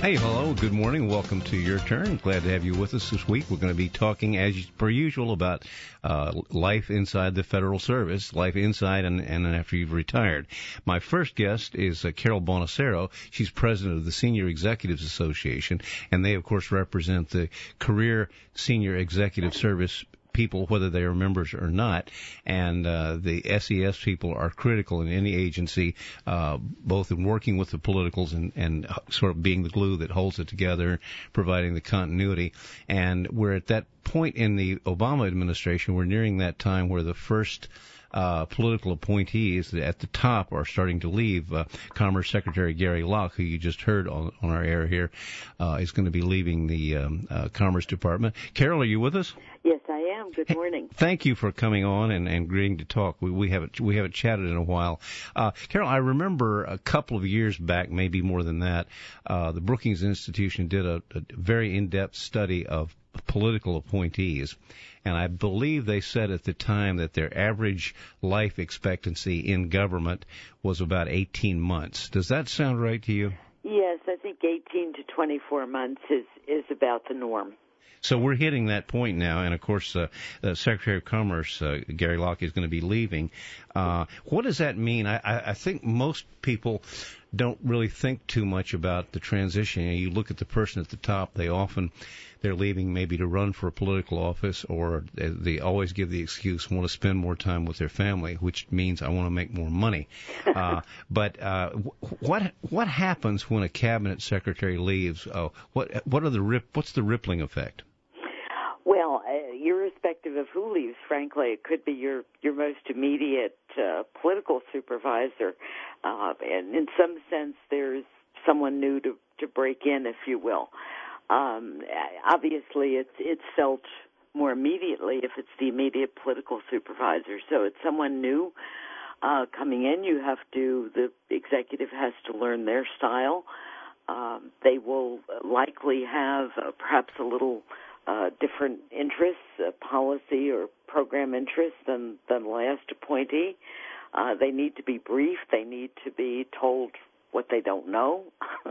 Hey, hello, good morning. Welcome to Your Turn. Glad to have you with us this week. We're going to be talking, as per usual, about life inside the federal service, life inside and after you've retired. My first guest is Carol Bonacero. She's president of the Senior Executives Association, and they, of course, represent the career senior executive service people, whether they are members or not, and the SES people are critical in any agency, both in working with the politicals and sort of being the glue that holds it together, providing the continuity. And we're at that point in the Obama administration, we're nearing that time where the first political appointees at the top are starting to leave. Commerce Secretary Gary Locke, who you just heard on our air here, is going to be leaving the Commerce Department. Carol, are you with us? Yes, I am. Good morning. Thank you for coming on and agreeing to talk. We haven't chatted in a while. Carol, I remember a couple of years back, maybe more than that, the Brookings Institution did a very in-depth study of political appointees. And I believe they said at the time that their average life expectancy in government was about 18 months. Does that sound right to you? Yes, I think 18 to 24 months is about the norm. So we're hitting that point now, and of course, the Secretary of Commerce, Gary Locke, is going to be leaving. What does that mean? I think most people don't really think too much about the transition. You look at the person at the top; they're leaving maybe to run for a political office, or they always give the excuse want to spend more time with their family, which means I want to make more money. But what happens when a cabinet secretary leaves? What's the rippling effect? Well, irrespective of who leaves, frankly, it could be your most immediate political supervisor, and in some sense, there's someone new to break in, if you will. Obviously, it's felt more immediately if it's the immediate political supervisor. So it's someone new coming in. The executive has to learn their style. They will likely have perhaps a little different interests, policy or program interests than the last appointee. They need to be briefed. They need to be told what they don't know.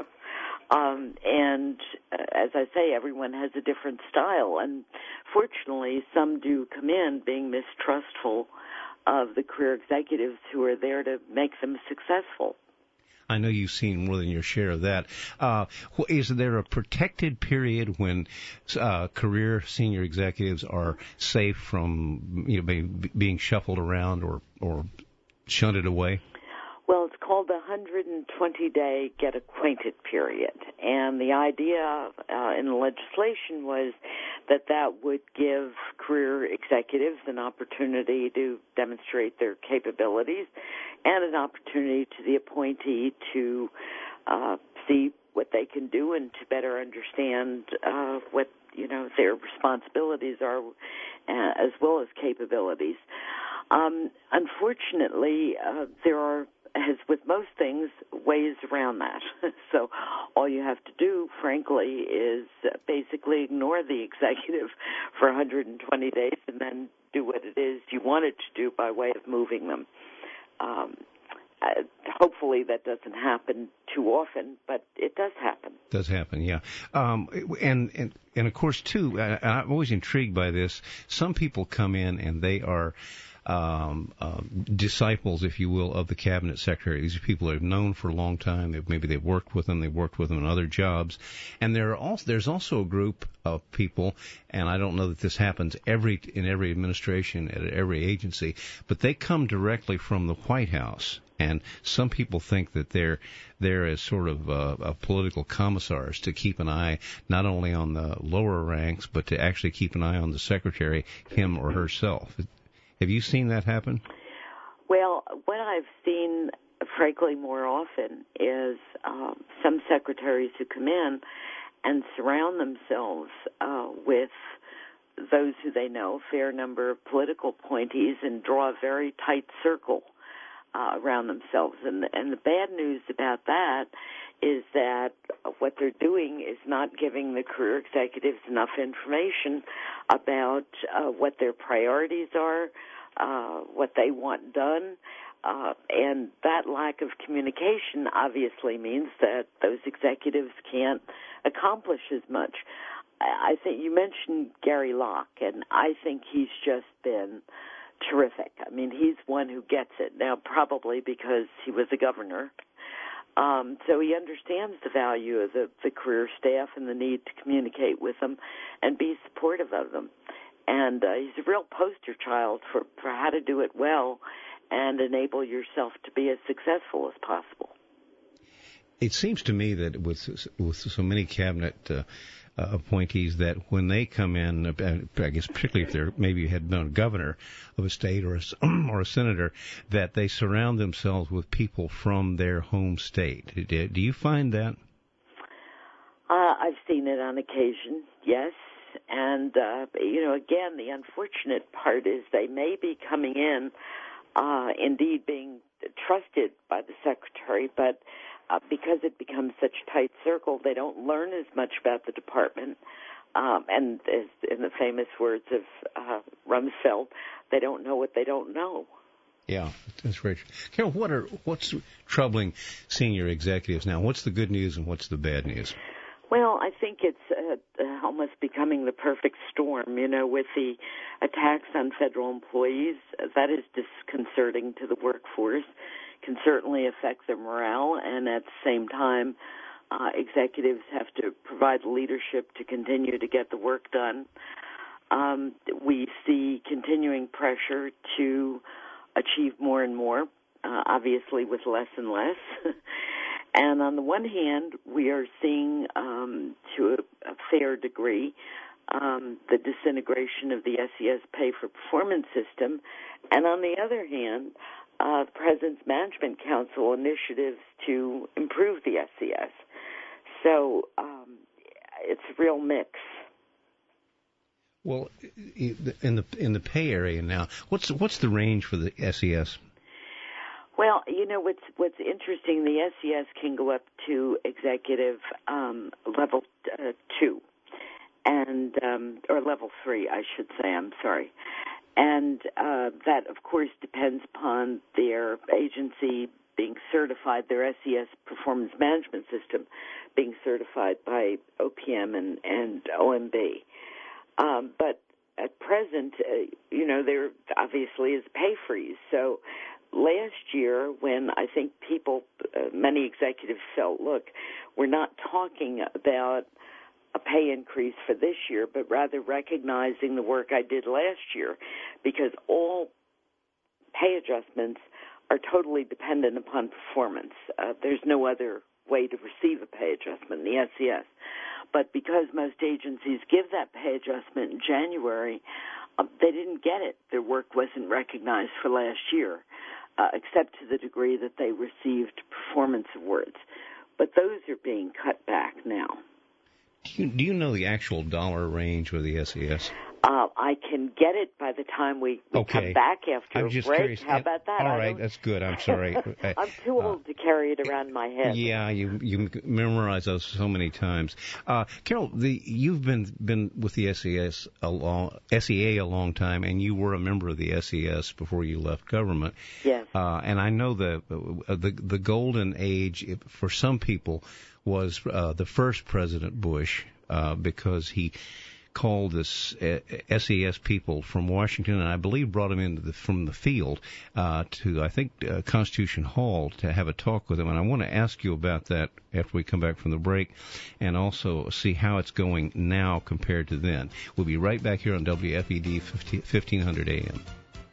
And as I say, everyone has a different style. And fortunately, some do come in being mistrustful of the career executives who are there to make them successful. I know you've seen more than your share of that. Is there a protected period when career senior executives are safe from being shuffled around or shunted away? Well, it's called the 120-day get acquainted period. And the idea in the legislation was that would give career executives an opportunity to demonstrate their capabilities and an opportunity to the appointee to see what they can do and to better understand what their responsibilities are, as well as capabilities. Unfortunately, there are, as with most things, ways around that. So all you have to do, frankly, is basically ignore the executive for 120 days and then do what it is you wanted to do by way of moving them. Hopefully that doesn't happen too often, but it does happen. Does happen, yeah. And of course, too, I'm always intrigued by this. Some people come in and they are disciples, if you will, of the cabinet secretary. These are people that have known for a long time. Maybe they've worked with them in other jobs. And there's also a group of people, and I don't know that this happens in every administration, at every agency, but they come directly from the White House. And some people think that they're there as sort of political commissars to keep an eye not only on the lower ranks, but to actually keep an eye on the secretary, him or herself. Have you seen that happen? Well, what I've seen, frankly, more often is some secretaries who come in and surround themselves with those who they know, a fair number of political appointees, and draw a very tight circle around themselves. And the bad news about that is that what they're doing is not giving the career executives enough information about what their priorities are, what they want done, And that lack of communication obviously means that those executives can't accomplish as much. I think you mentioned Gary Locke, and I think he's just been terrific. I mean, he's one who gets it. Now, probably because he was a governor. So he understands the value of the career staff and the need to communicate with them and be supportive of them. And he's a real poster child for how to do it well and enable yourself to be as successful as possible. It seems to me that with so many cabinet appointees, that when they come in, I guess particularly if they're maybe had been a governor of a state or a senator, that they surround themselves with people from their home state. Do you find that? I've seen it on occasion, yes. And, again, the unfortunate part is they may be coming in, indeed being trusted by the secretary, but because it becomes such a tight circle, they don't learn as much about the department. And as in the famous words of Rumsfeld, they don't know what they don't know. Yeah, that's right. Carol, what's troubling senior executives now? What's the good news and what's the bad news? Well, I think it's almost becoming the perfect storm, with the attacks on federal employees. That is disconcerting to the workforce, can certainly affect their morale, and at the same time, executives have to provide leadership to continue to get the work done. We see continuing pressure to achieve more and more, obviously with less and less. And on the one hand, we are seeing, to a fair degree, the disintegration of the SES pay-for-performance system. And on the other hand, the President's Management Council initiatives to improve the SES. So it's a real mix. Well, in the pay area now, what's the range for the SES? Well, what's interesting, the SES can go up to executive level 2, and or level 3, I should say. I'm sorry, and that of course depends upon their agency being certified, their SES performance management system being certified by OPM and OMB. But at present, there obviously is pay freeze. So last year, when I think many executives felt, look, we're not talking about a pay increase for this year, but rather recognizing the work I did last year, because all pay adjustments are totally dependent upon performance. There's no other way to receive a pay adjustment in the SES. But because most agencies give that pay adjustment in January, they didn't get it. Their work wasn't recognized for last year, except to the degree that they received performance awards. But those are being cut back now. Do you know the actual dollar range for the SES? I can get it by the time we come back after a break. Curious. How about that? All right, that's good. I'm sorry. I'm too old to carry it around my head. Yeah, you memorize those so many times. Carol, you've been with the SEA a long time, and you were a member of the SES before you left government. Yes. And I know the golden age for some people was the first President Bush, because he called this SES people from Washington, and I believe brought them in from the field to, I think, Constitution Hall to have a talk with them. And I want to ask you about that after we come back from the break, and also see how it's going now compared to then. We'll be right back here on WFED 1500 AM.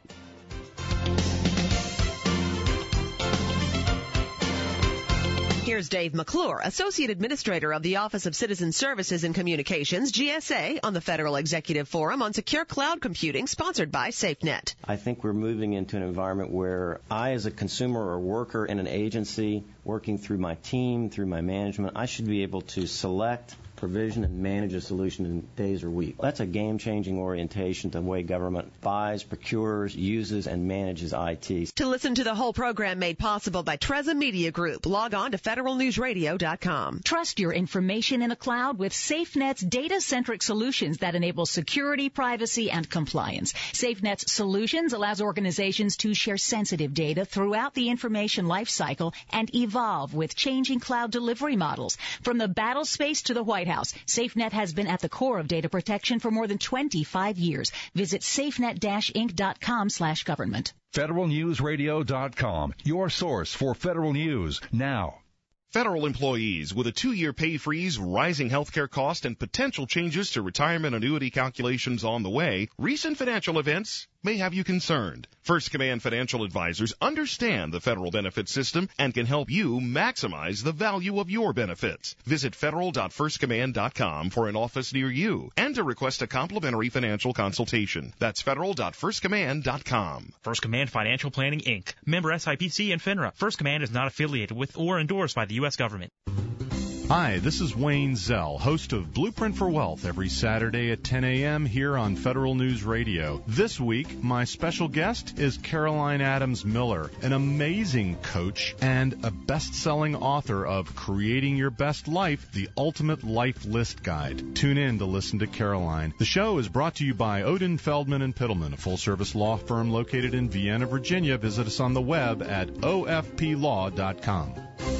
Here's Dave McClure, Associate Administrator of the Office of Citizen Services and Communications, GSA, on the Federal Executive Forum on Secure Cloud Computing, sponsored by SafeNet. I think we're moving into an environment where I, as a consumer or worker in an agency, working through my team, through my management, I should be able to select provision and manage a solution in days or weeks. That's a game-changing orientation to the way government buys, procures, uses, and manages IT. To listen to the whole program made possible by Treza Media Group, log on to federalnewsradio.com. Trust your information in a cloud with SafeNet's data-centric solutions that enable security, privacy, and compliance. SafeNet's solutions allows organizations to share sensitive data throughout the information lifecycle and evolve with changing cloud delivery models. From the battle space to the White House, SafeNet has been at the core of data protection for more than 25 years. Visit safenet-inc.com/government. FederalNewsRadio.com, your source for federal news now. Federal employees with a 2-year pay freeze, rising healthcare costs, and potential changes to retirement annuity calculations on the way, recent financial events may have you concerned. First Command Financial Advisors understand the federal benefit system and can help you maximize the value of your benefits. Visit federal.firstcommand.com for an office near you and to request a complimentary financial consultation. That's federal.firstcommand.com. First Command Financial Planning, Inc., member SIPC and FINRA. First Command is not affiliated with or endorsed by the U.S. government. Hi, this is Wayne Zell, host of Blueprint for Wealth every Saturday at 10 a.m. here on Federal News Radio. This week, my special guest is Caroline Adams Miller, an amazing coach and a best-selling author of Creating Your Best Life, the Ultimate Life List Guide. Tune in to listen to Caroline. The show is brought to you by Odin, Feldman & Pittleman, a full-service law firm located in Vienna, Virginia. Visit us on the web at ofplaw.com.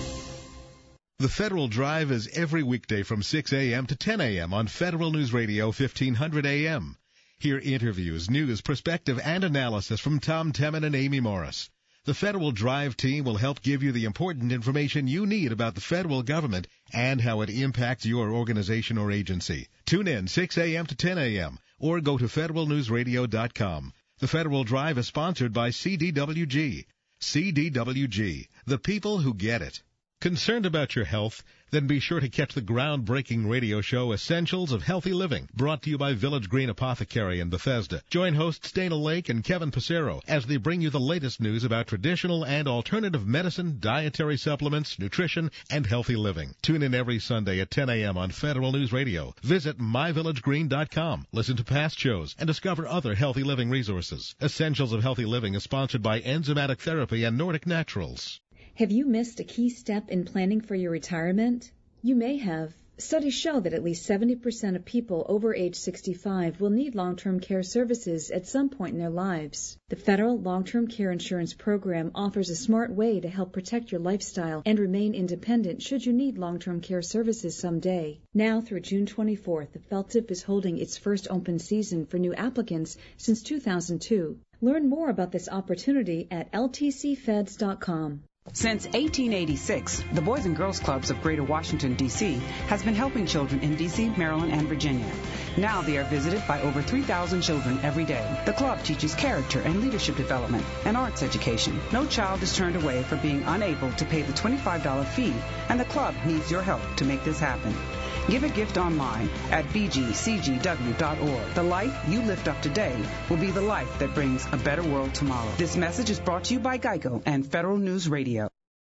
The Federal Drive is every weekday from 6 a.m. to 10 a.m. on Federal News Radio 1500 a.m. Hear interviews, news, perspective, and analysis from Tom Temin and Amy Morris. The Federal Drive team will help give you the important information you need about the federal government and how it impacts your organization or agency. Tune in 6 a.m. to 10 a.m. or go to federalnewsradio.com. The Federal Drive is sponsored by CDWG. CDWG, the people who get it. Concerned about your health? Then be sure to catch the groundbreaking radio show Essentials of Healthy Living, brought to you by Village Green Apothecary in Bethesda. Join hosts Dana Lake and Kevin Passero as they bring you the latest news about traditional and alternative medicine, dietary supplements, nutrition, and healthy living. Tune in every Sunday at 10 a.m. on Federal News Radio. Visit myvillagegreen.com. Listen to past shows and discover other healthy living resources. Essentials of Healthy Living is sponsored by Enzymatic Therapy and Nordic Naturals. Have you missed a key step in planning for your retirement? You may have. Studies show that at least 70% of people over age 65 will need long-term care services at some point in their lives. The Federal Long-Term Care Insurance Program offers a smart way to help protect your lifestyle and remain independent should you need long-term care services someday. Now through June 24th, the FELTIP is holding its first open season for new applicants since 2002. Learn more about this opportunity at ltcfeds.com. Since 1886, the Boys and Girls Clubs of Greater Washington, D.C. has been helping children in D.C., Maryland, and Virginia. Now they are visited by over 3,000 children every day. The club teaches character and leadership development and arts education. No child is turned away for being unable to pay the $25 fee, and the club needs your help to make this happen. Give a gift online at bgcgw.org. The life you lift up today will be the life that brings a better world tomorrow. This message is brought to you by Geico and Federal News Radio.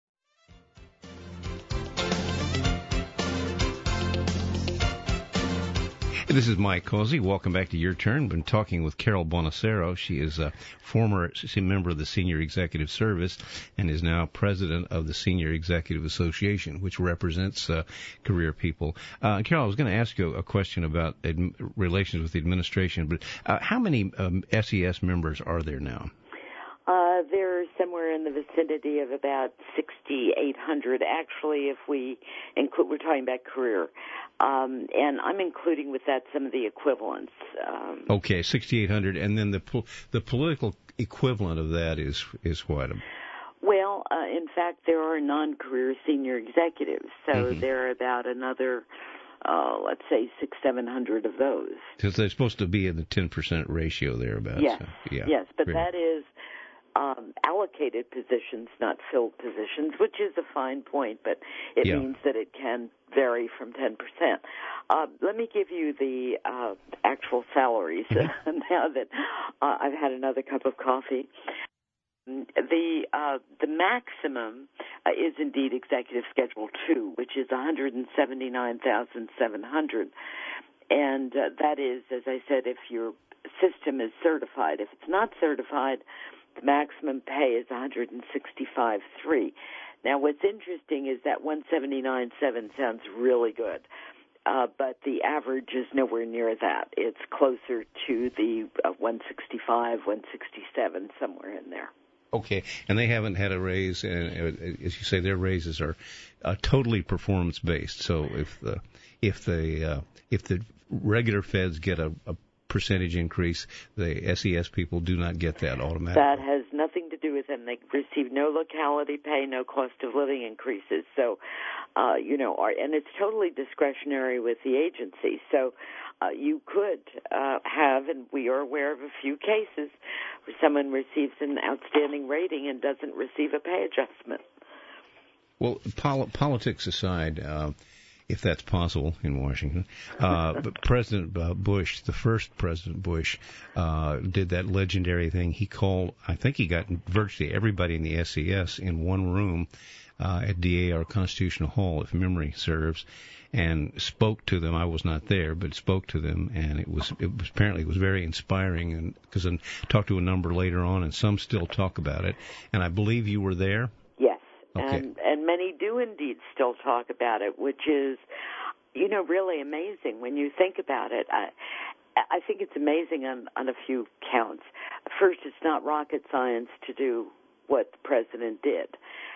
This is Mike Causey. Welcome back to Your Turn. Been talking with Carol Bonacero. She is a former member of the Senior Executive Service and is now president of the Senior Executive Association, which represents career people. Carol, I was going to ask you a question about relations with the administration, but how many SES members are there now? They're somewhere in the vicinity of about 6,800. Actually, if we include, we're talking about career, and I'm including with that some of the equivalents. Okay, 6,800, and then the political equivalent of that is what? Well, in fact, there are non-career senior executives, so there are about another, let's say, 600-700 of those. Because they're supposed to be in the 10% ratio thereabouts. Yes, so, yeah. Yes, but that is allocated positions, not filled positions, which is a fine point, but it means that it can vary from 10%. Let me give you the actual salaries now that I've had another cup of coffee. The maximum is indeed Executive Schedule 2, which is $179,700. And that is, as I said, if your system is certified. If it's not certified, the maximum pay is $165,300. Now, what's interesting is that $179,700 sounds really good, but the average is nowhere near that. It's closer to the $165,000, $167,000, somewhere in there. Okay, and they haven't had a raise, and as you say, their raises are totally performance based. So if the regular feds get a percentage increase, the SES people do not get that automatically. That has nothing to do with them. They receive no locality pay, no cost of living increases. So, and it's totally discretionary with the agency. So you could have, and we are aware of a few cases where someone receives an outstanding rating and doesn't receive a pay adjustment. Well, politics aside, if that's possible in Washington. But President Bush, the first President Bush, did that legendary thing. He called, I think he got virtually everybody in the SES in one room at DAR Constitutional Hall, if memory serves, and spoke to them. I was not there, but spoke to them, and it was apparently very inspiring. And because I talked to a number later on, and some still talk about it. And I believe you were there. Yes. Okay. And many do indeed still talk about it, which is, really amazing when you think about it. I think it's amazing on a few counts. First, it's not rocket science to do what the president did.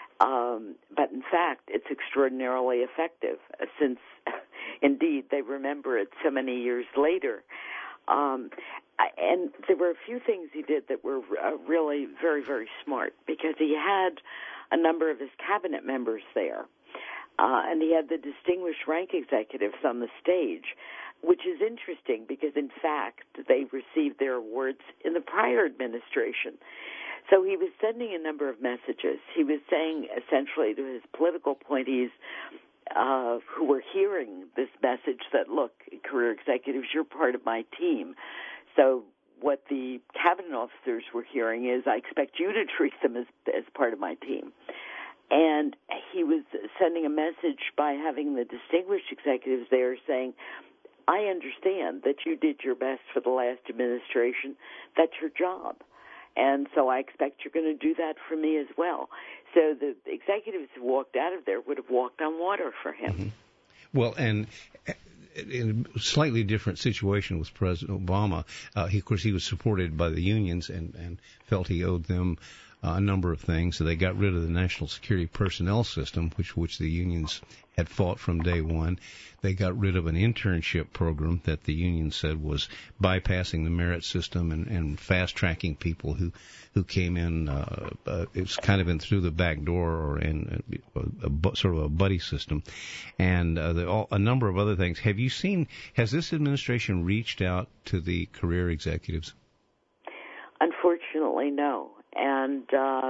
But in fact, it's extraordinarily effective since, indeed, they remember it so many years later. And there were a few things he did that were really very, very smart, because he had a number of his cabinet members there, and he had the distinguished rank executives on the stage, which is interesting because, in fact, they received their awards in the prior administration. So he was sending a number of messages. He was saying, essentially, to his political appointees who were hearing this message that, look, career executives, you're part of my team. So what the cabinet officers were hearing is, I expect you to treat them as part of my team. And he was sending a message by having the distinguished executives there saying, I understand that you did your best for the last administration. That's your job. And so I expect you're going to do that for me as well. So the executives who walked out of there would have walked on water for him. Mm-hmm. Well, and in a slightly different situation with President Obama, of course, he was supported by the unions and felt he owed them a number of things. So they got rid of the National Security Personnel System, which the unions had fought from day one. They got rid of an internship program that the union said was bypassing the merit system and fast-tracking people who came in. It's kind of in through the back door or in sort of a buddy system. And a number of other things. Has this administration reached out to the career executives? Unfortunately, no. And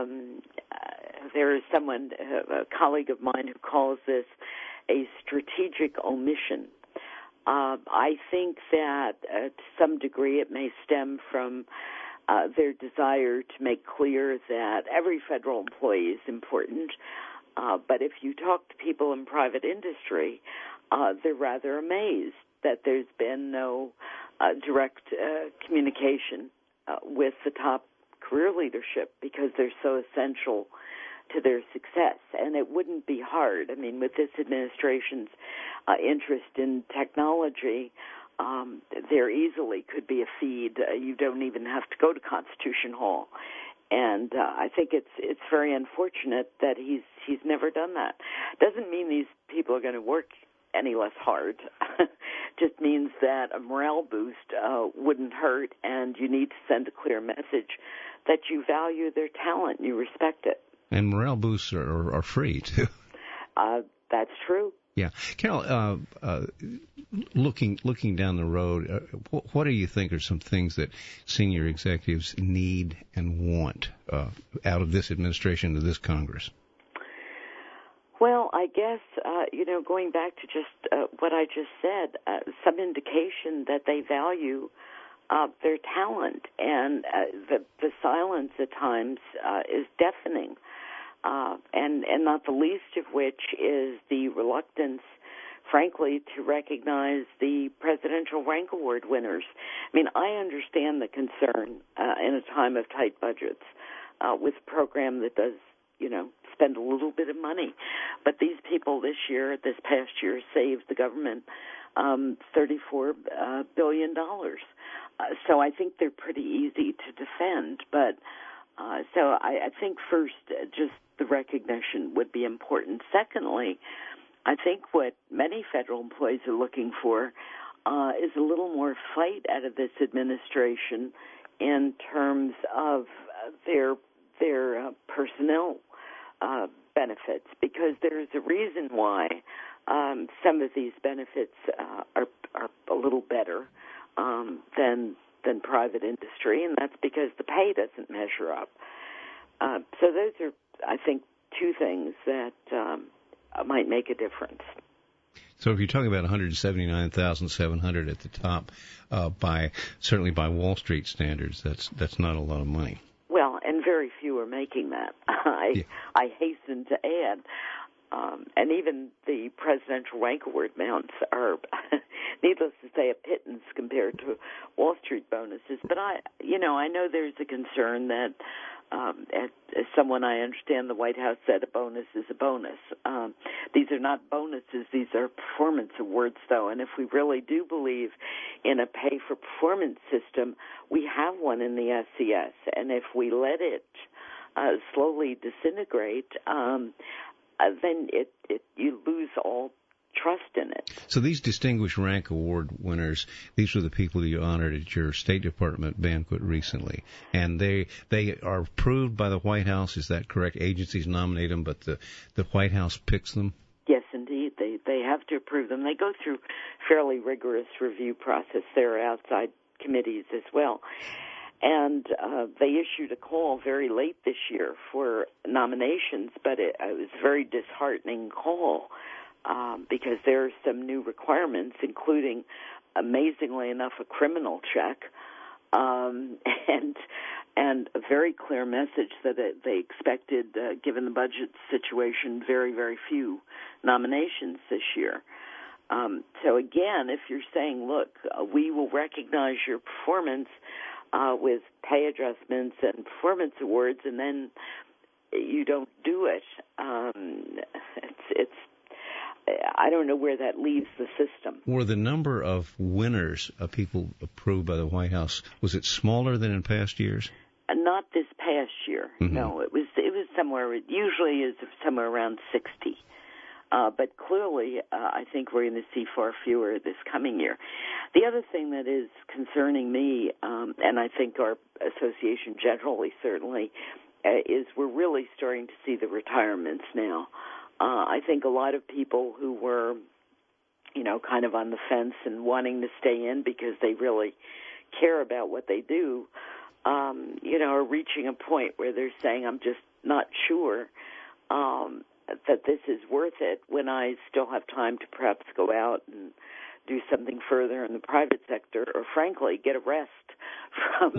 there is someone, a colleague of mine, who calls this a strategic omission. I think that to some degree it may stem from their desire to make clear that every federal employee is important. But if you talk to people in private industry, they're rather amazed that there's been no direct communication with the top career leadership, because they're so essential to their success. And it wouldn't be hard. I mean, with this administration's interest in technology, there easily could be a feed. You don't even have to go to Constitution Hall. And I think it's very unfortunate that he's never done that. Doesn't mean these people are going to work any less hard. Just means that a morale boost wouldn't hurt, and you need to send a clear message that you value their talent and you respect it. And morale boosts are free, too. That's true. Yeah. Carol, looking down the road, what do you think are some things that senior executives need and want out of this administration, of this Congress? Well, I guess, going back to just what I just said, some indication that they value their talent, and the silence at times is deafening. And and not the least of which is the reluctance, frankly, to recognize the Presidential Rank Award winners. I mean, I understand the concern in a time of tight budgets with a program that does, spend a little bit of money. But these people this past year, saved the government $34 billion. So I think they're pretty easy to defend. But so I think first, just the recognition would be important. Secondly, I think what many federal employees are looking for is a little more fight out of this administration in terms of their personnel benefits, because there's a reason why some of these benefits are a little better than private industry, and that's because the pay doesn't measure up. So those are, I think, two things that might make a difference. So if you're talking about $179,700 at the top, certainly by Wall Street standards, that's not a lot of money. Well, and very few are making that. I hasten to add, and even the Presidential Rank Award amounts are, needless to say, a pittance compared to Wall Street bonuses. But I know there's a concern that, as someone I understand the White House said, a bonus is a bonus. These are not bonuses; these are performance awards, though. And if we really do believe in a pay-for-performance system, we have one in the SCS. And if we let it slowly disintegrate, then you lose all trust in it. So these Distinguished Rank Award winners, these were the people you honored at your State Department banquet recently, and they are approved by the White House. Is that correct? Agencies nominate them, but the White House picks them? Yes, indeed. They have to approve them. They go through fairly rigorous review process. There are outside committees as well. And they issued a call very late this year for nominations, but it was a very disheartening call because there are some new requirements, including, amazingly enough, a criminal check and a very clear message that they expected, given the budget situation, very, very few nominations this year. So again, if you're saying, look, we will recognize your performance with pay adjustments and performance awards, and then you don't do it, it's I don't know where that leaves the system. Were the number of winners of people approved by the White House, was it smaller than in past years? Not this past year. Mm-hmm. No, it was somewhere. It usually is somewhere around 60. But clearly, I think we're going to see far fewer this coming year. The other thing that is concerning me, and I think our association generally certainly, is we're really starting to see the retirements now. I think a lot of people who were, kind of on the fence and wanting to stay in because they really care about what they do, are reaching a point where they're saying, I'm just not sure that this is worth it when I still have time to perhaps go out and do something further in the private sector, or frankly, get a rest from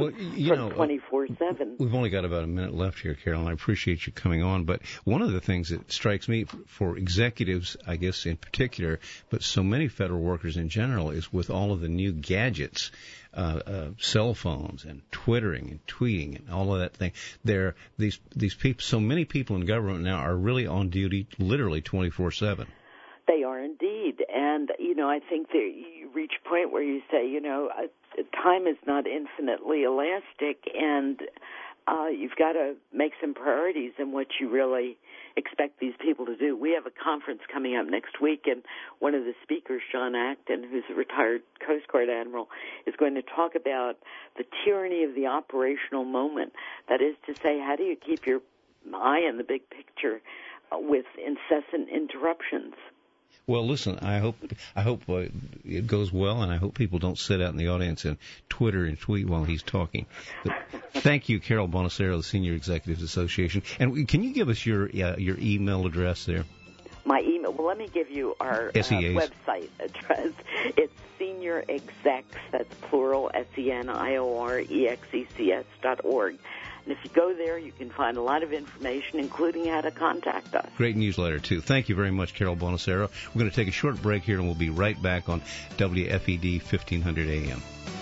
24/7. We've only got about a minute left here, Carol, and I appreciate you coming on. But one of the things that strikes me for executives, I guess in particular, but so many federal workers in general, is with all of the new gadgets, cell phones and Twittering and tweeting and all of that thing. These people, so many people in government now are really on duty literally 24/7. They are indeed. And, I think that you reach a point where you say, time is not infinitely elastic, and you've got to make some priorities in what you really expect these people to do. We have a conference coming up next week, and one of the speakers, John Acton, who's a retired Coast Guard admiral, is going to talk about the tyranny of the operational moment. That is to say, how do you keep your eye on the big picture with incessant interruptions? Well, listen, I hope it goes well, and I hope people don't sit out in the audience and Twitter and tweet while he's talking. But thank you, Carol Bonacero, the Senior Executives Association. And can you give us your email address there? My email. Well, let me give you our website address. It's seniorexecs, that's plural, SENIOREXECS.org. And if you go there, you can find a lot of information, including how to contact us. Great newsletter, too. Thank you very much, Carol Bonacero. We're going to take a short break here, and we'll be right back on WFED 1500 AM.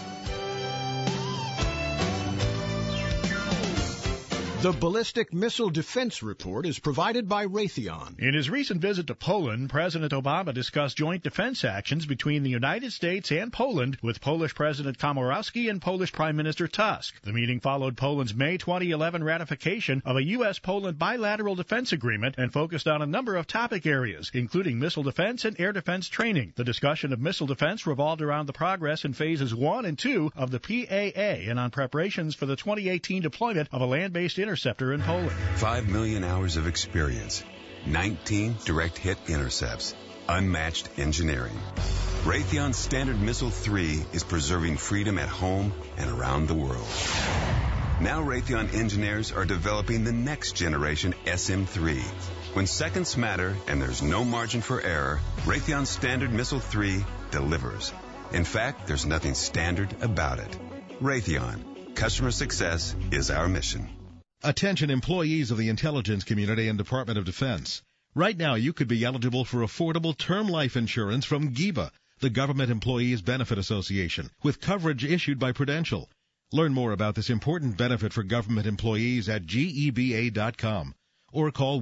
The Ballistic Missile Defense Report is provided by Raytheon. In his recent visit to Poland, President Obama discussed joint defense actions between the United States and Poland with Polish President Komorowski and Polish Prime Minister Tusk. The meeting followed Poland's May 2011 ratification of a U.S.-Poland bilateral defense agreement and focused on a number of topic areas, including missile defense and air defense training. The discussion of missile defense revolved around the progress in phases 1 and 2 of the PAA and on preparations for the 2018 deployment of a land-based interceptor in Poland. 5 million hours of experience, 19 direct hit intercepts, unmatched engineering. Raytheon Standard Missile 3 is preserving freedom at home and around the world. Now Raytheon engineers are developing the next generation SM-3. When seconds matter and there's no margin for error, Raytheon Standard Missile 3 delivers. In fact, there's nothing standard about it. Raytheon, customer success is our mission. Attention employees of the intelligence community and Department of Defense. Right now, you could be eligible for affordable term life insurance from GEBA, the Government Employees Benefit Association, with coverage issued by Prudential. Learn more about this important benefit for government employees at GEBA.com or call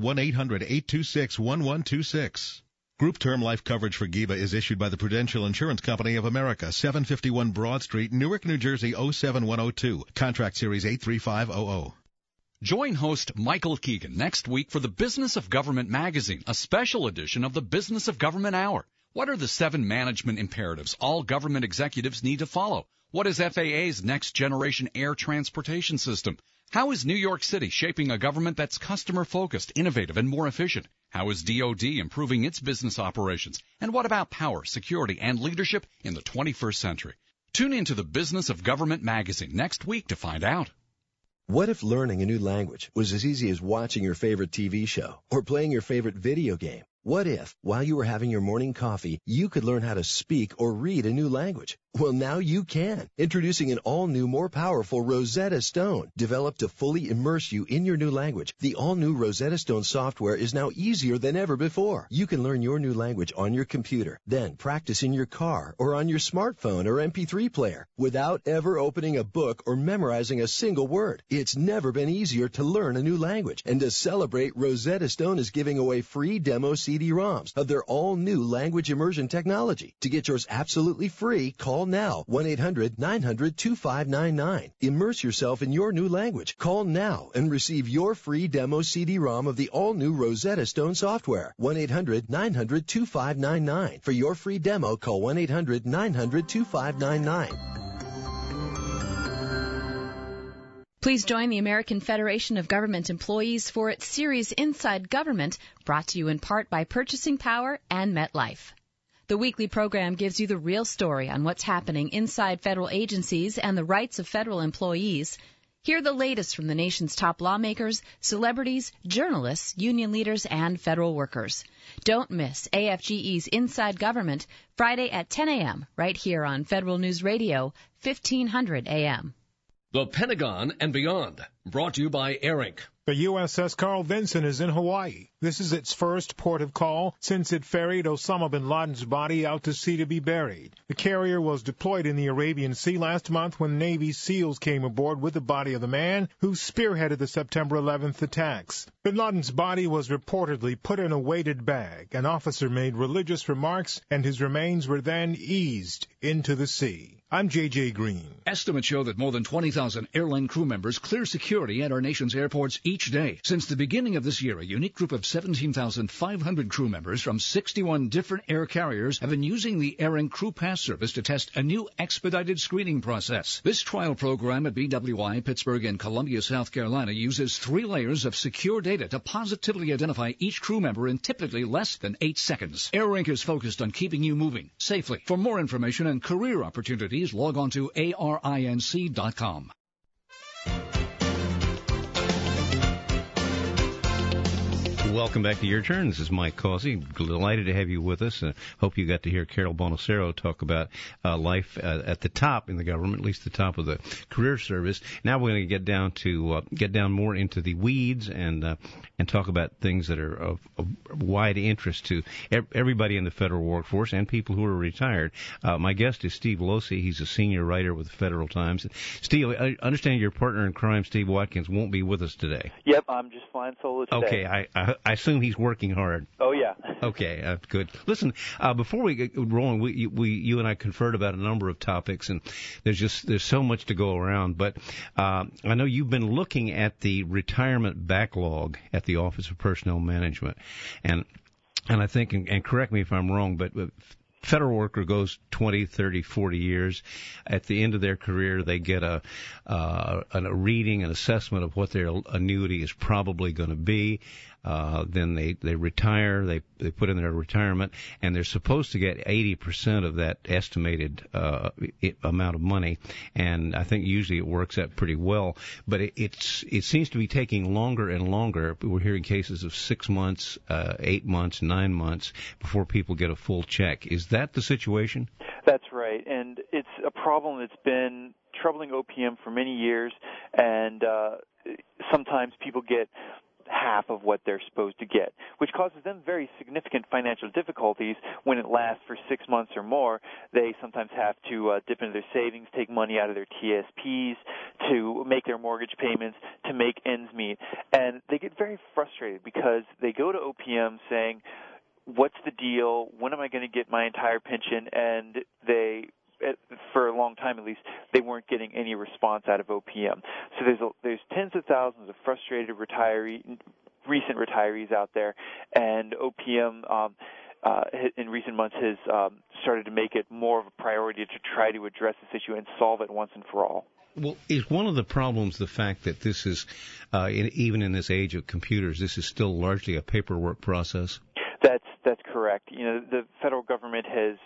1-800-826-1126. Group term life coverage for GEBA is issued by the Prudential Insurance Company of America, 751 Broad Street, Newark, New Jersey, 07102. Contract Series 83500. Join host Michael Keegan next week for the Business of Government magazine, a special edition of the Business of Government Hour. What are the 7 management imperatives all government executives need to follow? What is FAA's next-generation air transportation system? How is New York City shaping a government that's customer-focused, innovative, and more efficient? How is DoD improving its business operations? And what about power, security, and leadership in the 21st century? Tune into the Business of Government magazine next week to find out. What if learning a new language was as easy as watching your favorite TV show or playing your favorite video game? What if, while you were having your morning coffee, you could learn how to speak or read a new language? Well, now you can. Introducing an all-new, more powerful Rosetta Stone. Developed to fully immerse you in your new language, the all-new Rosetta Stone software is now easier than ever before. You can learn your new language on your computer, then practice in your car or on your smartphone or MP3 player without ever opening a book or memorizing a single word. It's never been easier to learn a new language. And to celebrate, Rosetta Stone is giving away free demo CD-ROMs of their all-new language immersion technology. To get yours absolutely free, call now, 1-800-900-2599. Immerse yourself in your new language. Call now and receive your free demo CD-ROM of the all-new Rosetta Stone software. 1-800-900-2599. For your free demo, call 1-800-900-2599. Please join the American Federation of Government Employees for its series Inside Government, brought to you in part by Purchasing Power and MetLife. The weekly program gives you the real story on what's happening inside federal agencies and the rights of federal employees. Hear the latest from the nation's top lawmakers, celebrities, journalists, union leaders, and federal workers. Don't miss AFGE's Inside Government, Friday at 10 a.m., right here on Federal News Radio, 1500 a.m. The Pentagon and Beyond, brought to you by ARINC. The USS Carl Vinson is in Hawaii. This is its first port of call since it ferried Osama bin Laden's body out to sea to be buried. The carrier was deployed in the Arabian Sea last month when Navy SEALs came aboard with the body of the man who spearheaded the September 11th attacks. Bin Laden's body was reportedly put in a weighted bag. An officer made religious remarks, and his remains were then eased into the sea. I'm J.J. Green. Estimates show that more than 20,000 airline crew members clear security at our nation's airports each day. Since the beginning of this year, a unique group of 17,500 crew members from 61 different air carriers have been using the ARINC Crew Pass service to test a new expedited screening process. This trial program at BWI, Pittsburgh, and Columbia, South Carolina uses 3 layers of secure data to positively identify each crew member in typically less than 8 seconds. ARINC is focused on keeping you moving safely. For more information and career opportunities, log on to arinc.com. Welcome back to Your Turn. This is Mike Causey. Delighted to have you with us. Hope you got to hear Carol Bonacero talk about life at the top in the government, at least the top of the career service. Now we're going to get down more into the weeds and talk about things that are of wide interest to everybody in the federal workforce and people who are retired. My guest is Steve Losey. He's a senior writer with the Federal Times. Steve, I understand your partner in crime, Steve Watkins, won't be with us today. Yep, I'm just flying solo today. Okay, I assume he's working hard. Oh, yeah. Okay, good. Listen, before we get rolling, you and I conferred about a number of topics, and there's so much to go around. But I know you've been looking at the retirement backlog at the Office of Personnel Management, and I think, and correct me if I'm wrong, but federal worker goes 20, 30, 40 years. At the end of their career, they get a reading, an assessment of what their annuity is probably going to be. Then they retire, they put in their retirement, and they're supposed to get 80% of that estimated amount of money. And I think usually it works out pretty well. But it seems to be taking longer and longer. We're hearing cases of 6 months, 8 months, 9 months before people get a full check. Is that the situation? That's right, and it's a problem that's been troubling OPM for many years, and sometimes people get half of what they're supposed to get, which causes them very significant financial difficulties when it lasts for 6 months or more. They sometimes have to dip into their savings, take money out of their TSPs to make their mortgage payments, to make ends meet. And they get very frustrated because they go to OPM saying, what's the deal? When am I going to get my entire pension? And they, for a long time at least, they weren't getting any response out of OPM. So there's tens of thousands of frustrated recent retirees out there, and OPM in recent months has started to make it more of a priority to try to address this issue and solve it once and for all. Well, is one of the problems the fact that this is, even in this age of computers, this is still largely a paperwork process? That's correct. You know, the federal government has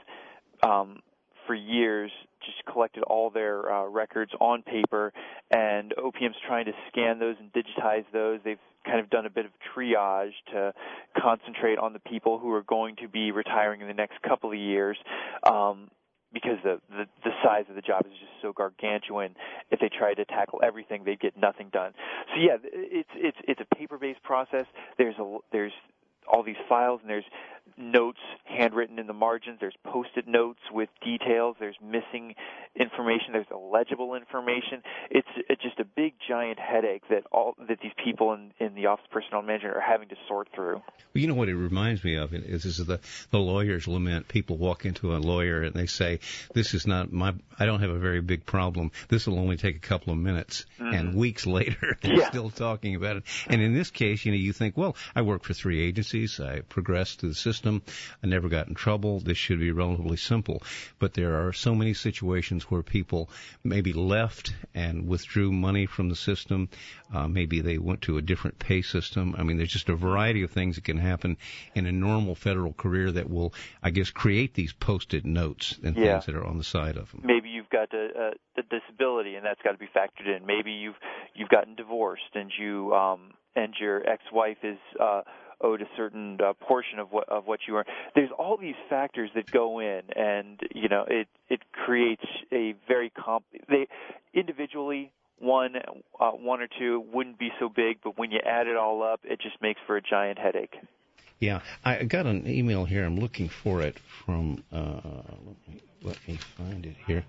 for years just collected all their records on paper, and OPM's trying to scan those and digitize those. They've kind of done a bit of triage to concentrate on the people who are going to be retiring in the next couple of years, because the size of the job is just so gargantuan. If they tried to tackle everything, they'd get nothing done. So yeah, it's a paper-based process. There's all these files, and there's notes handwritten in the margins. There's Post-it notes with details. There's missing information. There's illegible information. It's just a big, giant headache that these people in the Office of Personnel Management are having to sort through. Well, you know what it reminds me of is the lawyer's lament. People walk into a lawyer and they say, "This is not I don't have a very big problem. This will only take a couple of minutes." Mm-hmm. And weeks later, they're still talking about it. And in this case, you think, well, I worked for 3 agencies. I progressed through the system. I never got in trouble. This should be relatively simple. But there are so many situations where people maybe left and withdrew money from the system. Maybe they went to a different pay system. I mean, there's just a variety of things that can happen in a normal federal career that will, I guess, create these Post-it notes and things that are on the side of them. Maybe you've got a disability, and that's got to be factored in. Maybe you've gotten divorced, and and your ex-wife is owed a certain portion of what you earn. There's all these factors that go in, and it creates a very individually one or two wouldn't be so big, but when you add it all up, it just makes for a giant headache. Yeah, I got an email here. I'm looking for it from. Let me find it here.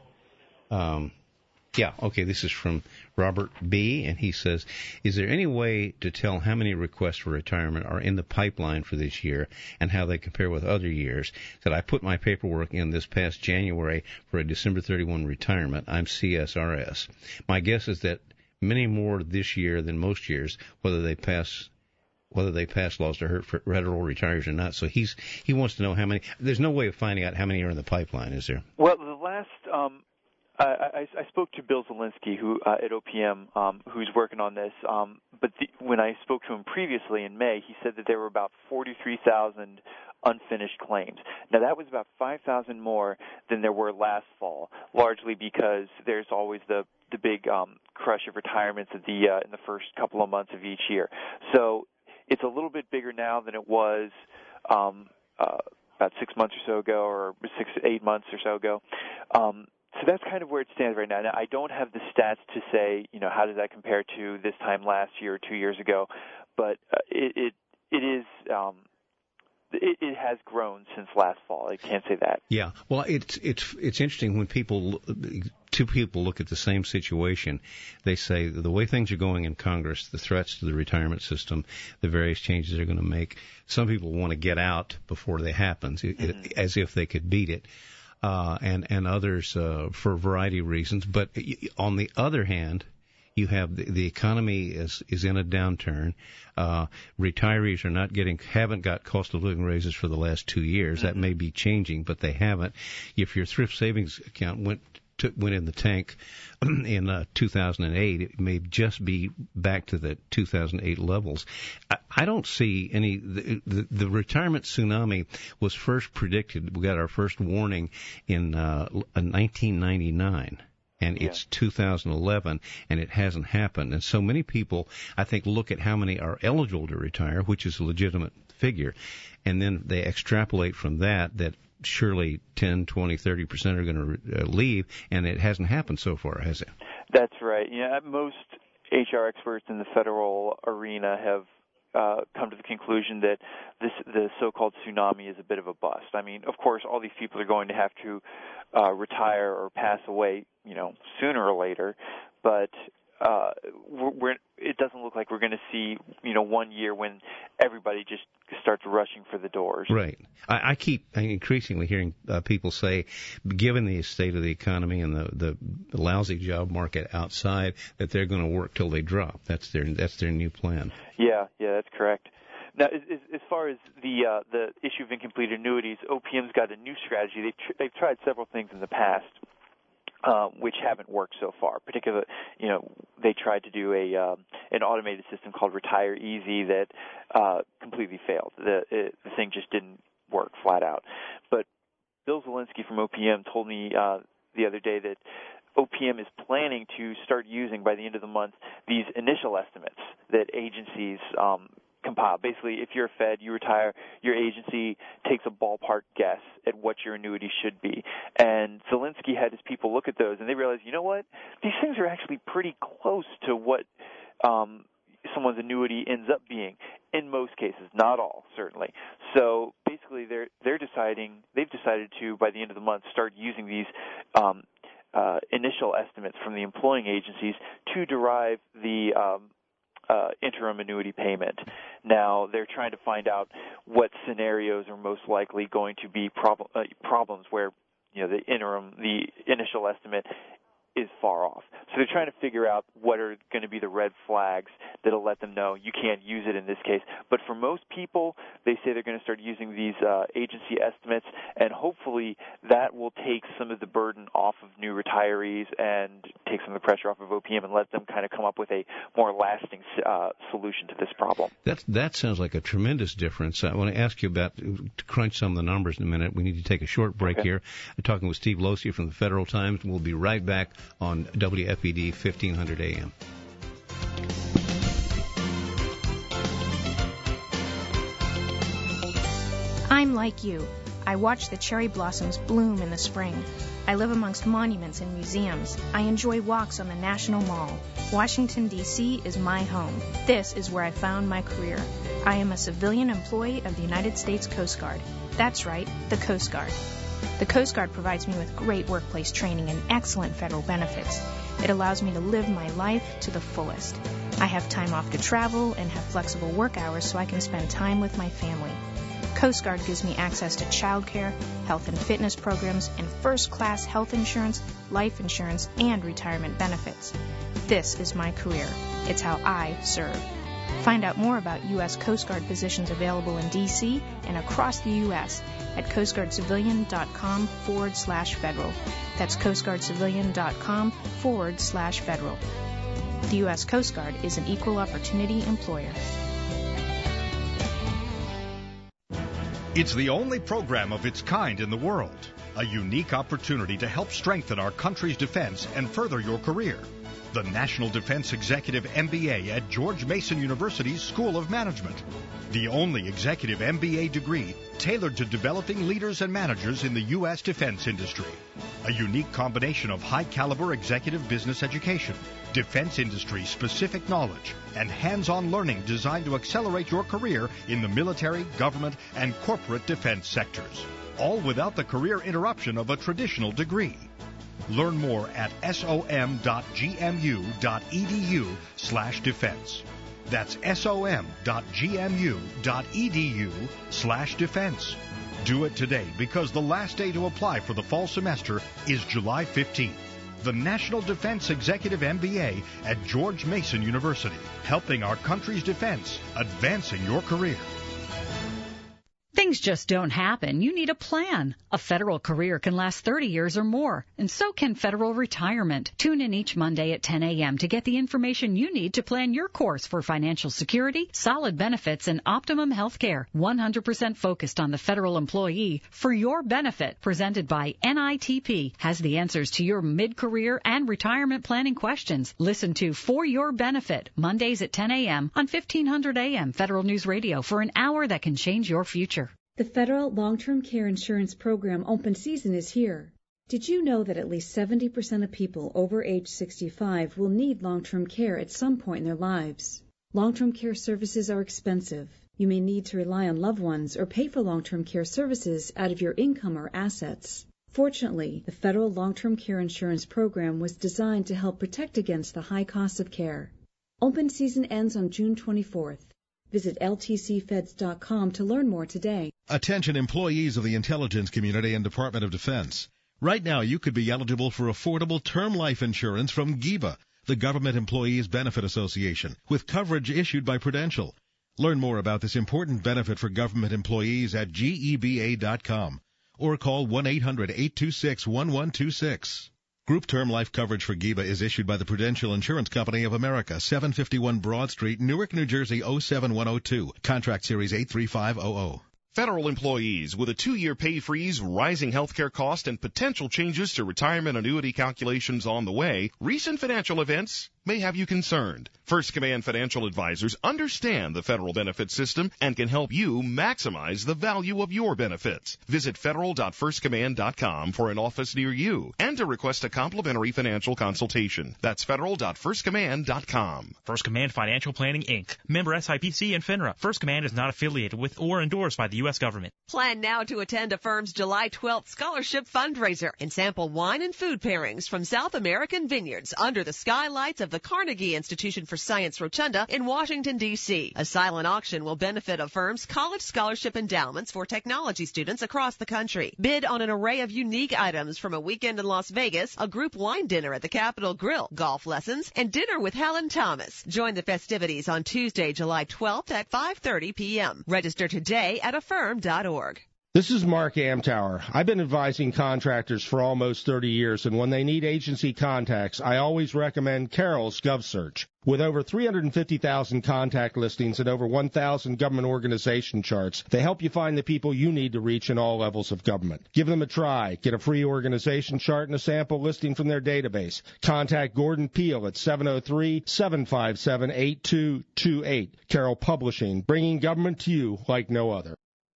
This is from Robert B., and he says, is there any way to tell how many requests for retirement are in the pipeline for this year and how they compare with other years? That I put my paperwork in this past January for a December 31 retirement. I'm CSRS. My guess is that many more this year than most years, whether they pass laws to hurt federal retirees or not. So he wants to know how many. There's no way of finding out how many are in the pipeline, is there? Well, the last I spoke to Bill Zielinski, who at OPM, who's working on this. But when I spoke to him previously in May, he said that there were about 43,000 unfinished claims. Now, that was about 5,000 more than there were last fall, largely because there's always the big crush of retirements at in the first couple of months of each year. So It's a little bit bigger now than it was about 6 months or so ago, or 6 to 8 months or so ago. So that's kind of where it stands right now. Now, I don't have the stats to say, how does that compare to this time last year or 2 years ago, but it has grown since last fall. I can't say that. Yeah. Well, it's interesting when two people look at the same situation. They say the way things are going in Congress, the threats to the retirement system, the various changes they're going to make. Some people want to get out before they happen, as if they could beat it. And others for a variety of reasons. But on the other hand, you have the economy is in a downturn. Retirees haven't got cost of living raises for the last 2 years. That may be changing, but they haven't. If your thrift savings account went in the tank in 2008, it may just be back to the 2008 levels. I don't see any. The retirement tsunami was first predicted. We got our first warning in 1999. And it's 2011, and it hasn't happened. And so many people, I think, look at how many are eligible to retire, which is a legitimate figure, and then they extrapolate from that surely 10, 20, 30% are going to leave, and it hasn't happened so far, has it? That's right. Most HR experts in the federal arena have come to the conclusion that the so-called tsunami is a bit of a bust. I mean, of course, all these people are going to have to retire or pass away, sooner or later, but it doesn't look like we're going to see, 1 year when everybody just starts rushing for the doors. Right. I keep increasingly hearing people say, given the state of the economy and the lousy job market outside, that they're going to work till they drop. That's their new plan. Yeah, that's correct. Now, as far as the issue of incomplete annuities, OPM's got a new strategy. They've tried several things in the past, which haven't worked so far. Particularly, they tried to do an automated system called Retire Easy that completely failed. The thing just didn't work flat out. But Bill Zielinski from OPM told me the other day that OPM is planning to start using by the end of the month these initial estimates that agencies compile. Basically, if you're a Fed, you retire, your agency takes a ballpark guess at what your annuity should be. And Zielinski had his people look at those, and they realized, you know what? These things are actually pretty close to what someone's annuity ends up being in most cases, not all, certainly. So basically, they've decided to, by the end of the month, start using these initial estimates from the employing agencies to derive the interim annuity payment. Now, they're trying to find out what scenarios are most likely going to be problems where, the initial estimate is far off. So they're trying to figure out what are going to be the red flags that'll let them know you can't use it in this case. But for most people, they say they're going to start using these agency estimates, and hopefully that will take some of the burden off of new retirees and take some of the pressure off of OPM and let them kind of come up with a more lasting solution to this problem. That sounds like a tremendous difference. I want to ask you about, to crunch some of the numbers in a minute. We need to take a short break here. I'm talking with Steve Losey from the Federal Times, and we'll be right back on WFED 1500 AM. I'm like you. I watch the cherry blossoms bloom in the spring. I live amongst monuments and museums. I enjoy walks on the National Mall. Washington, D.C. is my home. This is where I found my career. I am a civilian employee of the United States Coast Guard. That's right, the Coast Guard. The Coast Guard provides me with great workplace training and excellent federal benefits. It allows me to live my life to the fullest. I have time off to travel and have flexible work hours so I can spend time with my family. Coast Guard gives me access to childcare, health and fitness programs, and first-class health insurance, life insurance, and retirement benefits. This is my career. It's how I serve. Find out more about U.S. Coast Guard positions available in D.C. and across the U.S. at coastguardcivilian.com/federal. That's coastguardcivilian.com/federal. The U.S. Coast Guard is an equal opportunity employer. It's the only program of its kind in the world. A unique opportunity to help strengthen our country's defense and further your career. the National Defense Executive MBA at George Mason University's School of Management. The only executive MBA degree tailored to developing leaders and managers in the U.S. defense industry. A unique combination of high-caliber executive business education, defense industry-specific knowledge, and hands-on learning designed to accelerate your career in the military, government, and corporate defense sectors. All without the career interruption of a traditional degree. Learn more at som.gmu.edu/defense. That's som.gmu.edu/defense. Do it today because the last day to apply for the fall semester is July 15th. The National Defense Executive MBA at George Mason University, helping our country's defense, advancing your career. Things just don't happen. You need a plan. A federal career can last 30 years or more, and so can federal retirement. Tune in each Monday at 10 a.m. to get the information you need to plan your course for financial security, solid benefits, and optimum health care. 100% focused on the federal employee for your benefit. Presented by NITP has the answers to your mid-career and retirement planning questions. Listen to For Your Benefit, Mondays at 10 a.m. on 1500 a.m. Federal News Radio for an hour that can change your future. The federal long-term care insurance program open season is here. Did you know that at least 70% of people over age 65 will need long-term care at some point in their lives? Long-term care services are expensive. You may need to rely on loved ones or pay for long-term care services out of your income or assets. Fortunately, the federal long-term care insurance program was designed to help protect against the high cost of care. Open season ends on June 24th. Visit ltcfeds.com to learn more today. Attention employees of the intelligence community and Department of Defense. Right now, you could be eligible for affordable term life insurance from GEBA, the Government Employees Benefit Association, with coverage issued by Prudential. Learn more about this important benefit for government employees at geba.com or call 1-800-826-1126. Group term life coverage for GEBA is issued by the Prudential Insurance Company of America, 751 Broad Street, Newark, New Jersey, 07102. Contract Series 83500. Federal employees with a 2-year pay freeze, rising healthcare cost, and potential changes to retirement annuity calculations on the way, recent financial events may have you concerned. First Command Financial Advisors understand the federal benefit system and can help you maximize the value of your benefits. Visit federal.firstcommand.com for an office near you and to request a complimentary financial consultation. That's federal.firstcommand.com. First Command Financial Planning, Inc., member SIPC and FINRA. First Command is not affiliated with or endorsed by the U.S. government. Plan now to attend a firm's July 12th scholarship fundraiser and sample wine and food pairings from South American vineyards under the skylights of the Carnegie Institution for Science Rotunda in Washington, D.C. A silent auction will benefit a firm's college scholarship endowments for technology students across the country. Bid on an array of unique items from a weekend in Las Vegas, a group wine dinner at the Capitol Grill, golf lessons, and dinner with Helen Thomas. Join the festivities on Tuesday, July 12th at 5:30 p.m. Register today at affirm.org. This is Mark Amtower. I've been advising contractors for almost 30 years, and when they need agency contacts, I always recommend Carroll's GovSearch. With over 350,000 contact listings and over 1,000 government organization charts, they help you find the people you need to reach in all levels of government. Give them a try. Get a free organization chart and a sample listing from their database. Contact Gordon Peel at 703-757-8228. Carroll Publishing, bringing government to you like no other.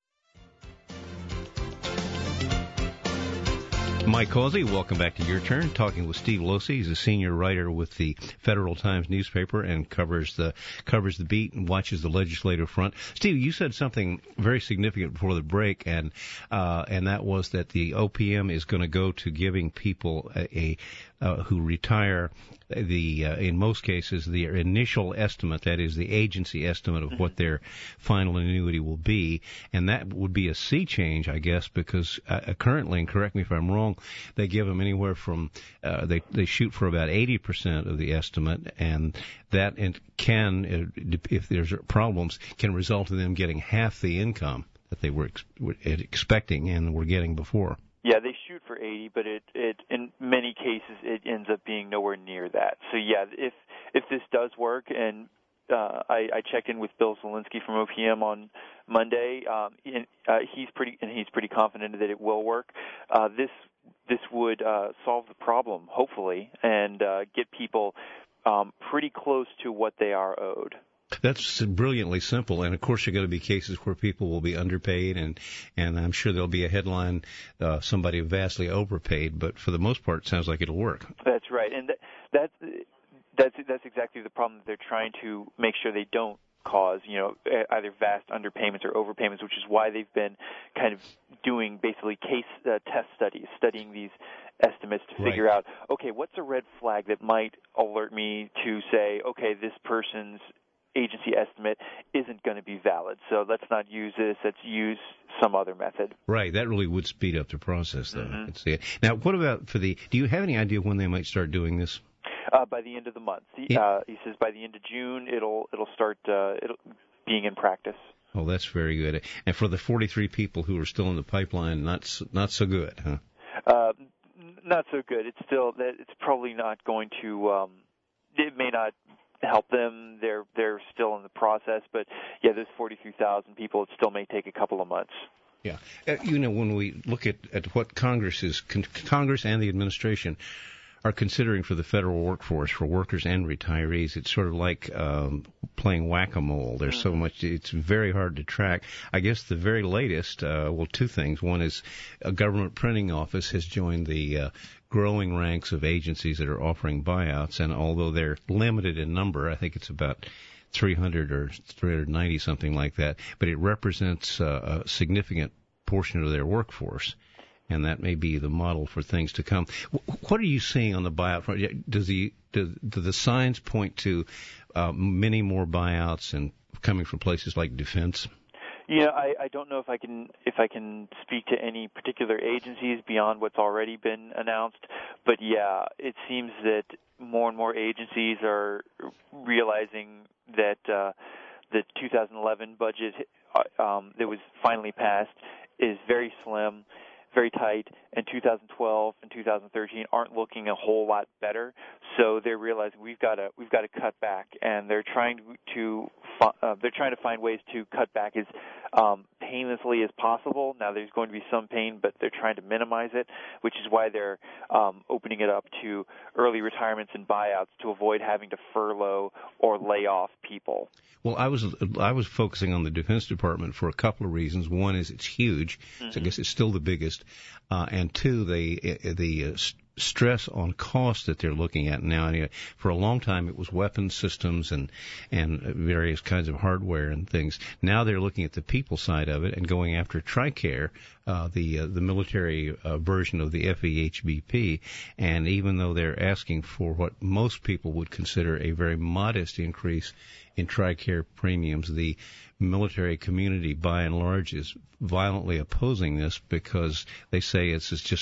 Mike Causey, welcome back to Your Turn, talking with Steve Losey. He's a senior writer with the Federal Times newspaper and covers the beat and watches the legislative front. Steve, you said something very significant before the break, and that was that the OPM is going to go to giving people who retire in most cases, the initial estimate, that is the agency estimate of what their final annuity will be, and that would be a sea change, I guess, because currently, and correct me if I'm wrong, they give them anywhere from they shoot for about 80% of the estimate, and that can, if there's problems, can result in them getting half the income that they were expecting and were getting before. Yeah, they shoot for 80, but it in many cases it ends up being nowhere near that. So yeah, if this does work, and I checked in with Bill Zielinski from OPM on Monday, he's pretty confident that it will work. This would solve the problem, hopefully, and get people pretty close to what they are owed. That's brilliantly simple, and of course there are going to be cases where people will be underpaid, and I'm sure there'll be a headline, somebody vastly overpaid, but for the most part it sounds like it'll work. That's right, and that's exactly the problem that they're trying to make sure they don't cause, either vast underpayments or overpayments, which is why they've been kind of doing basically case test studies, studying these estimates to figure out, okay, what's a red flag that might alert me to say, okay, this person's agency estimate isn't going to be valid, so let's not use this, let's use some other method. Right, that really would speed up the process, though. Mm-hmm. I can see it. Now, what about do you have any idea when they might start doing this? By the end of the month. He says by the end of June it'll start being in practice. Oh, that's very good. And for the 43 people who are still in the pipeline, not so good, huh? Not so good. It's probably not going to. It may not help them. They're still in the process, but yeah, there's 43,000 people. It still may take a couple of months. Yeah, when we look at what Congress and the administration are considering for the federal workforce, for workers and retirees, it's sort of like playing whack-a-mole. There's so much, it's very hard to track. I guess the very latest, two things. One is a government printing office has joined the growing ranks of agencies that are offering buyouts, and although they're limited in number, I think it's about 300 or 390, something like that, but it represents a significant portion of their workforce. And that may be the model for things to come. What are you seeing on the buyout front? Do the signs point to many more buyouts and coming from places like defense? Yeah, I don't know if I can speak to any particular agencies beyond what's already been announced, but yeah, it seems that more and more agencies are realizing that the 2011 budget that was finally passed is very slim, very tight, and 2012 and 2013 aren't looking a whole lot better. So they're realizing we've got to cut back, and they're trying to find ways to cut back as painlessly as possible. Now there's going to be some pain, but they're trying to minimize it, which is why they're opening it up to early retirements and buyouts to avoid having to furlough or lay off people. Well, I was focusing on the Defense Department for a couple of reasons. One is it's huge, so I guess it's still the biggest, and two, the stress on cost that they're looking at now. Anyway, for a long time, it was weapons systems and various kinds of hardware and things. Now they're looking at the people side of it and going after TRICARE, the military version of the FEHBP. And even though they're asking for what most people would consider a very modest increase in TRICARE premiums, the military community, by and large, is violently opposing this because they say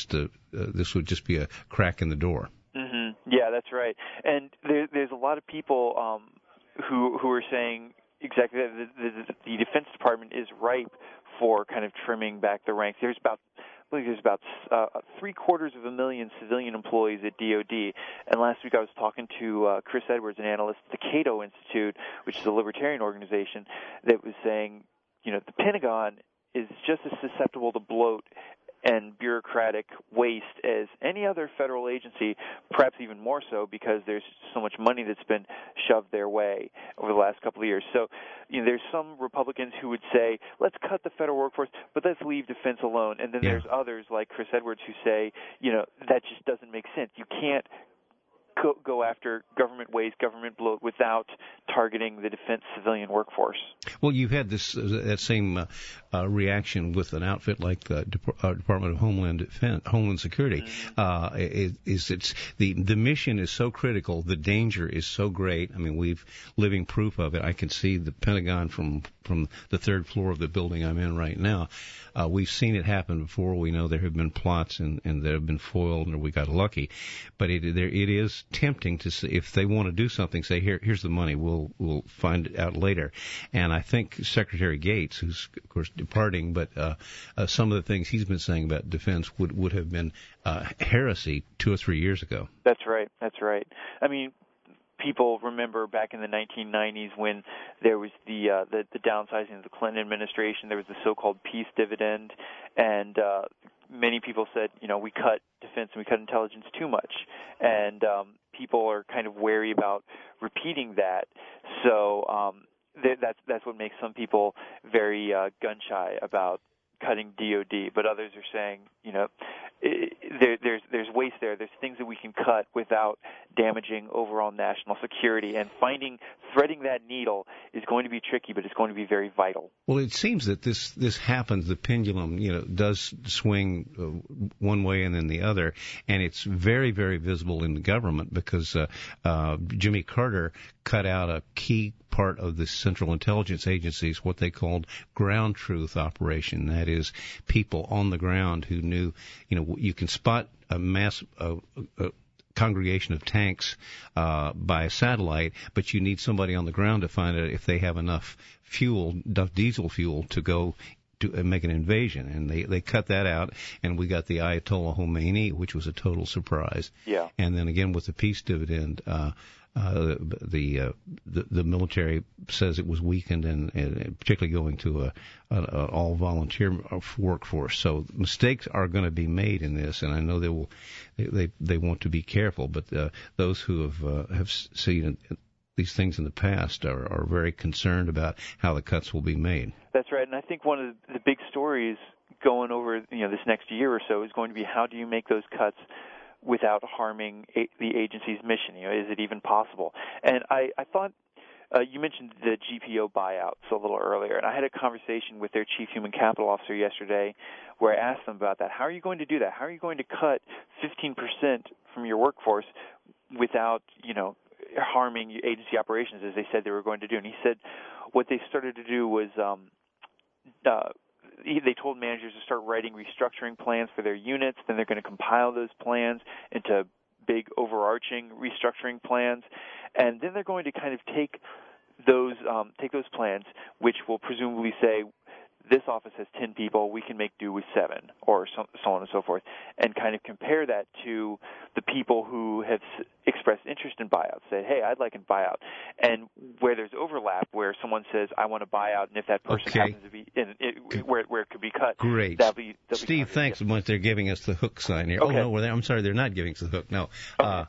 this would just be a crack in the door. Mm-hmm. Yeah, that's right. And there's a lot of people who are saying exactly that the Defense Department is ripe for kind of trimming back the ranks. There's about 750,000 civilian employees at DoD. And last week I was talking to Chris Edwards, an analyst at the Cato Institute, which is a libertarian organization, that was saying, the Pentagon is just as susceptible to bloat and bureaucratic waste as any other federal agency, perhaps even more so because there's so much money that's been shoved their way over the last couple of years. So, there's some Republicans who would say, let's cut the federal workforce, but let's leave defense alone. And then there's others like Chris Edwards who say, that just doesn't make sense. You can't go after government waste, government bloat without targeting the defense civilian workforce. Well, you've had that same reaction with an outfit like the Department of Homeland Security. Mm-hmm. The mission is so critical, the danger is so great. I mean, we've living proof of it. I can see the Pentagon from the third floor of the building I'm in right now. We've seen it happen before. We know there have been plots and that have been foiled, and we got lucky. But it is tempting to say, if they want to do something, say, here's the money. We'll find out later. And I think Secretary Gates, who's of course departing, but some of the things he's been saying about defense would have been heresy 2 or 3 years ago. That's right. I mean, people remember back in the 1990s when there was the downsizing of the Clinton administration. There was the so-called peace dividend, and many people said, we cut defense and we cut intelligence too much, and people are kind of wary about repeating that. So that's what makes some people very gun shy about cutting DOD, but others are saying, there's waste there. There's things that we can cut without damaging overall national security, and threading that needle is going to be tricky, but it's going to be very vital. Well, it seems that this happens. The pendulum, does swing one way and then the other, and it's very, very visible in the government because Jimmy Carter cut out a key part of the Central Intelligence Agency's what they called ground truth operation. That is, people on the ground who knew, you can spot a mass congregation of tanks by a satellite, but you need somebody on the ground to find out if they have enough diesel fuel to go to make an invasion. And they cut that out, and we got the Ayatollah Khomeini, which was a total surprise. Yeah. And then again with the peace dividend, the military says it was weakened, and particularly going to an all volunteer workforce. So mistakes are going to be made in this, and I know they want to be careful. But those who have seen these things in the past are very concerned about how the cuts will be made. That's right, and I think one of the big stories going over this next year or so is going to be how do you make those cuts without harming the agency's mission? Is it even possible? And I thought you mentioned the GPO buyouts a little earlier, and I had a conversation with their chief human capital officer yesterday where I asked them about that. How are you going to do that? How are you going to cut 15% from your workforce without, harming agency operations as they said they were going to do? And he said what they started to do was they told managers to start writing restructuring plans for their units. Then they're going to compile those plans into big overarching restructuring plans, and then they're going to kind of take those plans, which will presumably say this office has 10 people, we can make do with 7, or so on and so forth, and kind of compare that to the people who have expressed interest in buyouts, say, hey, I'd like a buyout. And where there's overlap, where someone says, I want a buyout, and if that person happens to be where it could be cut. Great. That'll be Steve, thanks a bunch. They're giving us the hook sign here. Okay. Oh, no, I'm sorry, they're not giving us the hook. No. Okay.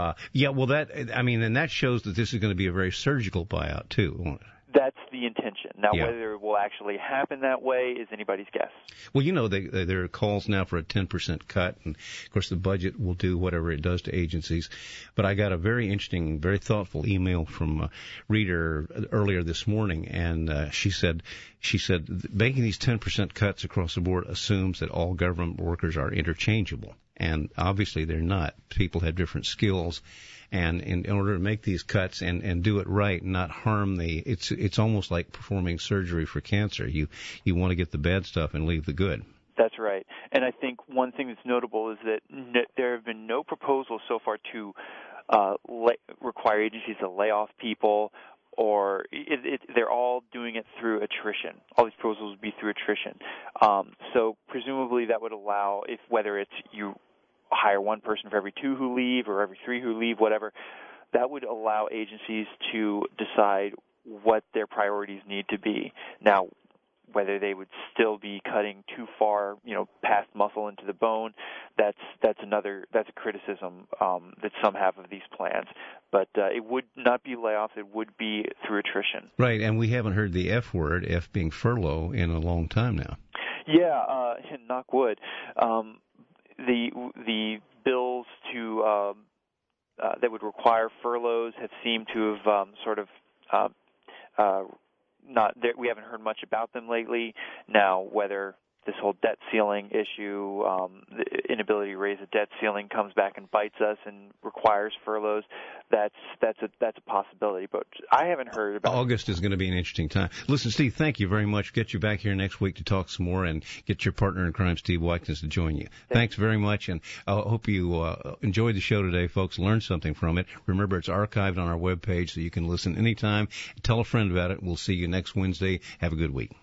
And that shows that this is going to be a very surgical buyout, too, won't it? That's the intention. Now, whether it will actually happen that way is anybody's guess. Well, there are calls now for a 10% cut, and, of course, the budget will do whatever it does to agencies. But I got a very interesting, very thoughtful email from a reader earlier this morning, and she said making these 10% cuts across the board assumes that all government workers are interchangeable. And obviously they're not. People have different skills. And in order to make these cuts and do it right, not harm it's almost like performing surgery for cancer. You want to get the bad stuff and leave the good. That's right. And I think one thing that's notable is that there have been no proposals so far to require agencies to lay off people, or they're all doing it through attrition. All these proposals would be through attrition. So presumably that would allow, whether it's you hire one person for every 2 who leave or every 3 who leave, whatever, that would allow agencies to decide what their priorities need to be. Now, whether they would still be cutting too far, past muscle into the bone, that's a criticism that some have of these plans. But it would not be layoffs; it would be through attrition. Right, and we haven't heard the F word, F being furlough, in a long time now. Yeah, knock wood. The bills to that would require furloughs have seemed to have we haven't heard much about them lately. Now, whether this whole debt ceiling issue, the inability to raise a debt ceiling comes back and bites us and requires furloughs, that's a possibility. But I haven't heard about August is going to be an interesting time. Listen, Steve, thank you very much. Get you back here next week to talk some more and get your partner in crime, Steve Watkins, to join you. Thanks very much, and I hope you enjoyed the show today, folks. Learn something from it. Remember, it's archived on our webpage, so you can listen anytime. Tell a friend about it. We'll see you next Wednesday. Have a good week.